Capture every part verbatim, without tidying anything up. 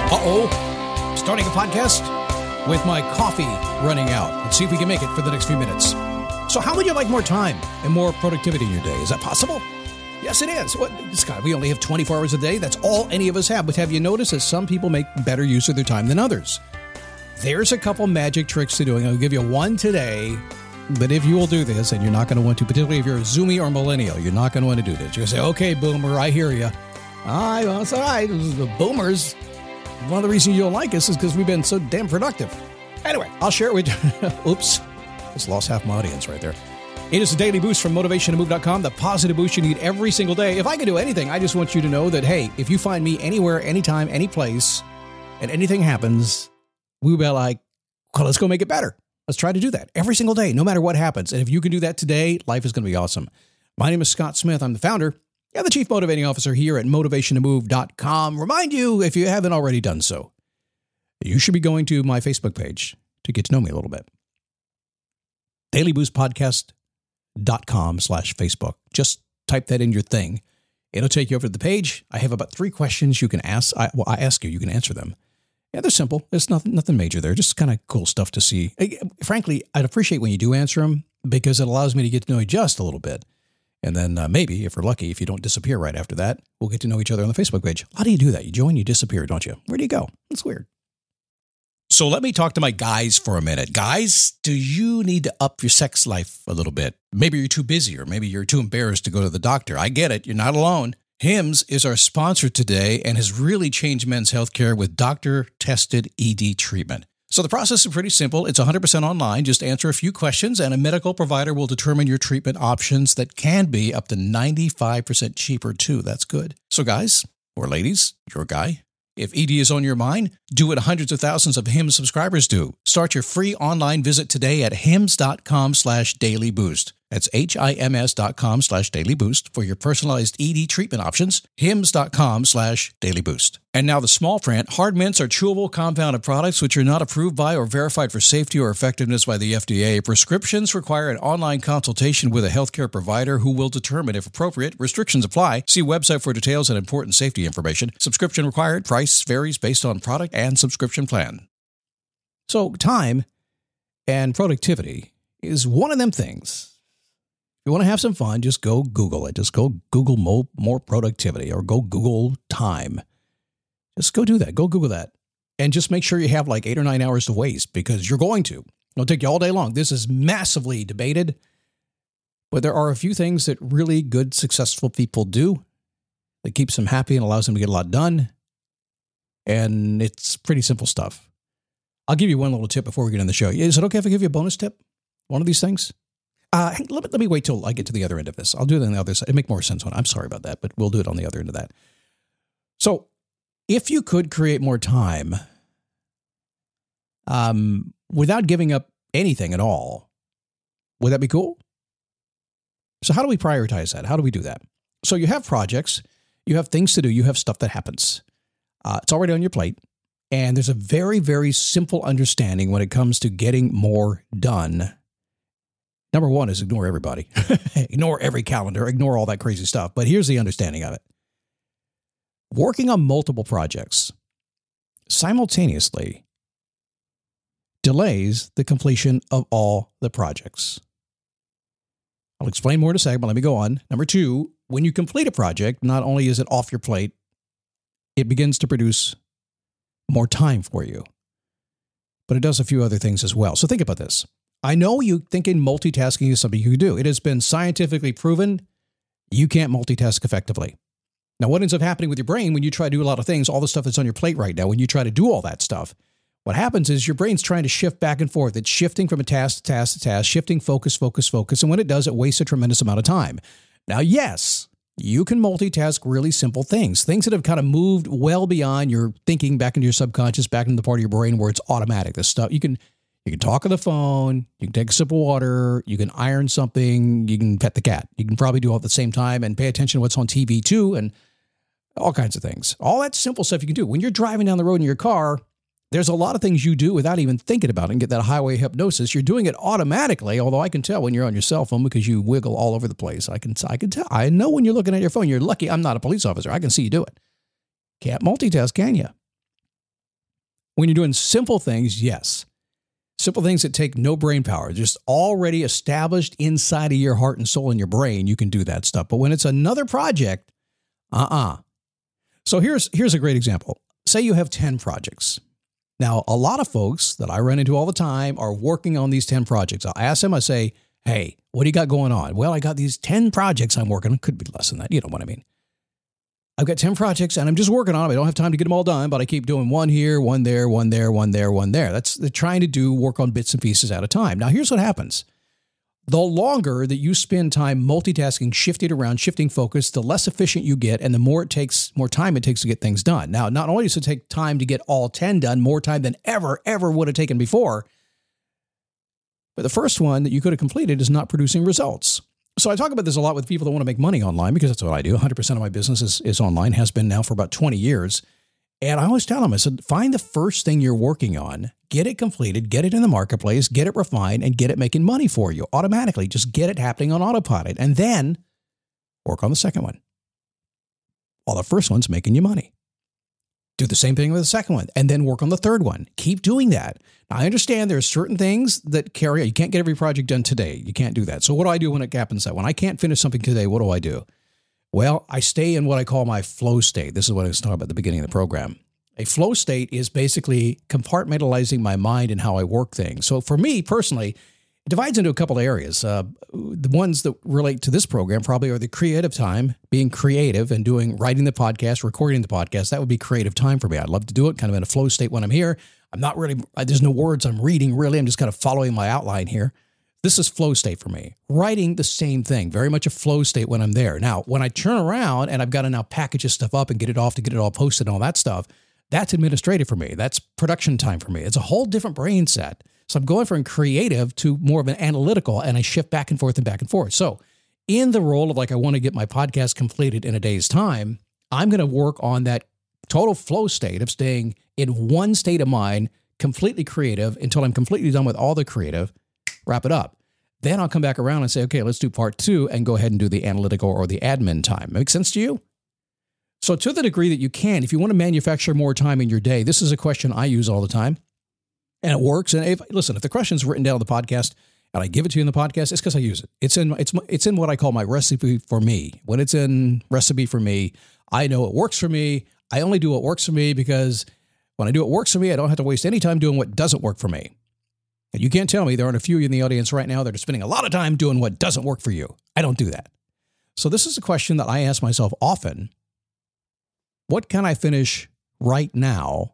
Uh-oh. Starting a podcast with my coffee running out. Let's see if we can make it for the next few minutes. So how would you like more time and more productivity in your day? Is that possible? Yes, it is. What, Scott, we only have twenty-four hours a day. That's all any of us have. But have you noticed that some people make better use of their time than others? There's a couple magic tricks to doing. I'll give you one today. But if you will do this, and you're not going to want to, particularly if you're a Zoomy or millennial, you're not going to want to do this. You're going to say, okay, boomer, I hear you. All right, well, it's all right. The boomers, one of the reasons you don't like us is because we've been so damn productive. Anyway, I'll share it with you. Oops. Just lost half my audience right there. It is a daily boost from motivation to move dot com, the positive boost you need every single day. If I can do anything, I just want you to know that, hey, if you find me anywhere, anytime, any place, and anything happens, we'll be like, well, let's go make it better. Let's try to do that every single day, no matter what happens. And if you can do that today, life is going to be awesome. My name is Scott Smith. I'm the founder and the Chief Motivating Officer here at motivation to move dot com. Remind you, if you haven't already done so, you should be going to my Facebook page to get to know me a little bit. daily boost podcast dot com slash Facebook. Just type that in your thing. It'll take you over to the page. I have about three questions you can ask. I, well, I ask you, you can answer them. Yeah, they're simple. There's nothing, nothing major there. Just kind of cool stuff to see. Frankly, I'd appreciate when you do answer them because it allows me to get to know you just a little bit. And then uh, maybe, if we're lucky, if you don't disappear right after that, we'll get to know each other on the Facebook page. How do you do that? You join, you disappear, don't you? Where do you go? That's weird. So let me talk to my guys for a minute. Guys, do you need to up your sex life a little bit? Maybe you're too busy or maybe you're too embarrassed to go to the doctor. I get it. You're not alone. Hims is our sponsor today and has really changed men's healthcare with doctor-tested E D treatment. So the process is pretty simple. It's one hundred percent online. Just answer a few questions and a medical provider will determine your treatment options that can be up to ninety-five percent cheaper too. That's good. So guys, or ladies, you're a guy. If E D is on your mind, do what hundreds of thousands of Hims subscribers do. Start your free online visit today at hims.com slash daily boost. That's H-I-M-S dot com slash daily boost for your personalized E D treatment options. Hims.com slash daily boost. And now the small print. Hard mints are chewable compounded products which are not approved by or verified for safety or effectiveness by the F D A. Prescriptions require an online consultation with a healthcare provider who will determine if appropriate. Restrictions apply. See website for details and important safety information. Subscription required. Price varies based on product and subscription plan. So time and productivity is one of them things. If you want to have some fun, just go Google it. Just go Google more, more productivity or go Google time. Just go do that. Go Google that. And just make sure you have like eight or nine hours to waste because you're going to. It'll take you all day long. This is massively debated. But there are a few things that really good, successful people do that keeps them happy and allows them to get a lot done. And it's pretty simple stuff. I'll give you one little tip before we get in the show. Is it okay if I give you a bonus tip? One of these things? Uh, let, me, let me wait till I get to the other end of this. I'll do it on the other side. It'll make more sense on. I'm sorry about that, but we'll do it on the other end of that. So if you could create more time um, without giving up anything at all, would that be cool? So how do we prioritize that? How do we do that? So you have projects, you have things to do, you have stuff that happens. Uh, it's already on your plate. And there's a very, very simple understanding when it comes to getting more done. Number one is ignore everybody. Ignore every calendar. Ignore all that crazy stuff. But here's the understanding of it. Working on multiple projects simultaneously delays the completion of all the projects. I'll explain more in a second, but let me go on. Number two, when you complete a project, not only is it off your plate, it begins to produce more time for you. But it does a few other things as well. So think about this. I know you thinking multitasking is something you can do. It has been scientifically proven you can't multitask effectively. Now, what ends up happening with your brain when you try to do a lot of things, all the stuff that's on your plate right now, when you try to do all that stuff, what happens is your brain's trying to shift back and forth. It's shifting from a task to task to task, shifting focus, focus, focus. And when it does, it wastes a tremendous amount of time. Now, yes, you can multitask really simple things, things that have kind of moved well beyond your thinking back into your subconscious, back into the part of your brain where it's automatic. This stuff you can You can talk on the phone, you can take a sip of water, you can iron something, you can pet the cat. You can probably do all at the same time and pay attention to what's on T V too, and all kinds of things. All that simple stuff you can do. When you're driving down the road in your car, there's a lot of things you do without even thinking about it and get that highway hypnosis. You're doing it automatically, although I can tell when you're on your cell phone because you wiggle all over the place. I can, I can tell. I know when you're looking at your phone. You're lucky I'm not a police officer. I can see you do it. Can't multitask, can you? When you're doing simple things, yes. Simple things that take no brain power, just already established inside of your heart and soul and your brain, you can do that stuff. But when it's another project, uh-uh. So here's here's a great example. Say you have ten projects. Now, a lot of folks that I run into all the time are working on these ten projects. I'll ask them, I say, hey, what do you got going on? Well, I got these ten projects I'm working on. Could be less than that. You know what I mean? I've got ten projects and I'm just working on them. I don't have time to get them all done, but I keep doing one here, one there, one there, one there, one there. That's they're trying to do work on bits and pieces at a time. Now, here's what happens. The longer that you spend time multitasking, shifting around, shifting focus, the less efficient you get and the more it takes, more time it takes to get things done. Now, not only does it take time to get all ten done, more time than ever, ever would have taken before, but the first one that you could have completed is not producing results. So I talk about this a lot with people that want to make money online because that's what I do. one hundred percent of my business is, is online, has been now for about twenty years. And I always tell them, I said, find the first thing you're working on, get it completed, get it in the marketplace, get it refined, and get it making money for you automatically. Just get it happening on autopilot. And then work on the second one. While the first one's making you money. Do the same thing with the second one, and then work on the third one. Keep doing that. Now, I understand there's certain things that carry, you can't get every project done today. You can't do that. So what do I do when it happens that when I can't finish something today, what do I do? Well, I stay in what I call my flow state. This is what I was talking about at the beginning of the program. A flow state is basically compartmentalizing my mind and how I work things. So for me personally, it divides into a couple of areas. Uh, the ones that relate to this program probably are the creative time, being creative and doing, writing the podcast, recording the podcast. That would be creative time for me. I'd love to do it kind of in a flow state when I'm here. I'm not really, there's no words I'm reading really. I'm just kind of following my outline here. This is flow state for me. Writing, the same thing, very much a flow state when I'm there. Now, when I turn around and I've got to now package this stuff up and get it off to get it all posted and all that stuff, that's administrative for me. That's production time for me. It's a whole different brain set. So I'm going from creative to more of an analytical, and I shift back and forth and back and forth. So in the role of like, I want to get my podcast completed in a day's time, I'm going to work on that total flow state of staying in one state of mind, completely creative until I'm completely done with all the creative, wrap it up. Then I'll come back around and say, okay, let's do part two and go ahead and do the analytical or the admin time. Make sense to you? So to the degree that you can, if you want to manufacture more time in your day, this is a question I use all the time. And it works. And if, listen, if the question's written down on the podcast and I give it to you in the podcast, it's because I use it. It's in it's it's in what I call my recipe for me. When it's in recipe for me, I know it works for me. I only do what works for me because when I do what works for me, I don't have to waste any time doing what doesn't work for me. And you can't tell me there aren't a few in the audience right now that are spending a lot of time doing what doesn't work for you. I don't do that. So this is a question that I ask myself often. What can I finish right now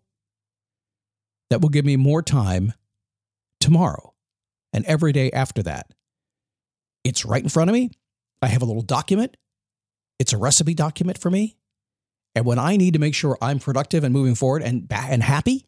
that will give me more time tomorrow and every day after that? It's right in front of me. I have a little document. It's a recipe document for me. And when I need to make sure I'm productive and moving forward and, and happy,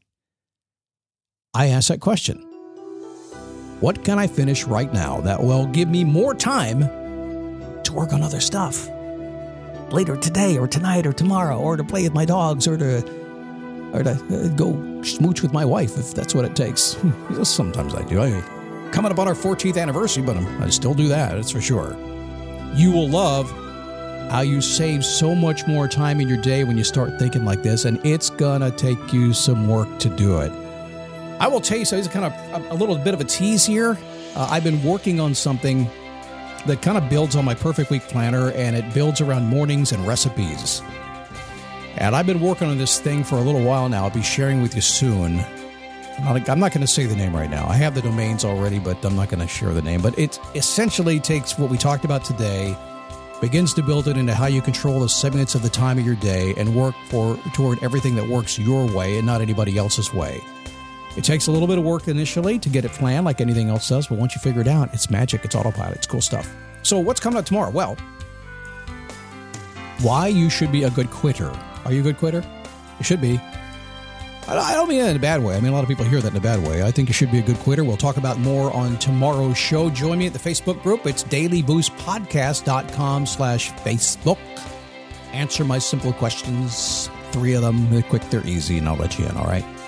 I ask that question. What can I finish right now that will give me more time to work on other stuff later today or tonight or tomorrow, or to play with my dogs, or to or to uh, go smooch with my wife if that's what it takes. Sometimes I do. I coming up on our fourteenth anniversary, but I'm, I still do that. That's for sure. You will love how you save so much more time in your day when you start thinking like this, and it's gonna take you some work to do it. I will tell you, so it's kind of a, a little bit of a tease here. Uh, I've been working on something that kind of builds on my Perfect Week Planner, and it builds around mornings and recipes. And I've been working on this thing for a little while now. I'll be sharing with you soon. I'm not going to say the name right now. I have the domains already, but I'm not going to share the name. But it essentially takes what we talked about today, begins to build it into how you control the seven minutes of the time of your day and work for toward everything that works your way and not anybody else's way. It takes a little bit of work initially to get it planned like anything else does, but once you figure it out, it's magic, it's autopilot, it's cool stuff. So what's coming up tomorrow? Well, why you should be a good quitter. Are you a good quitter? You should be. I don't mean that in a bad way. I mean, a lot of people hear that in a bad way. I think you should be a good quitter. We'll talk about more on tomorrow's show. Join me at the Facebook group. It's dailyboostpodcast.com slash Facebook. Answer my simple questions. Three of them. They're quick, they're easy, and I'll let you in, all right?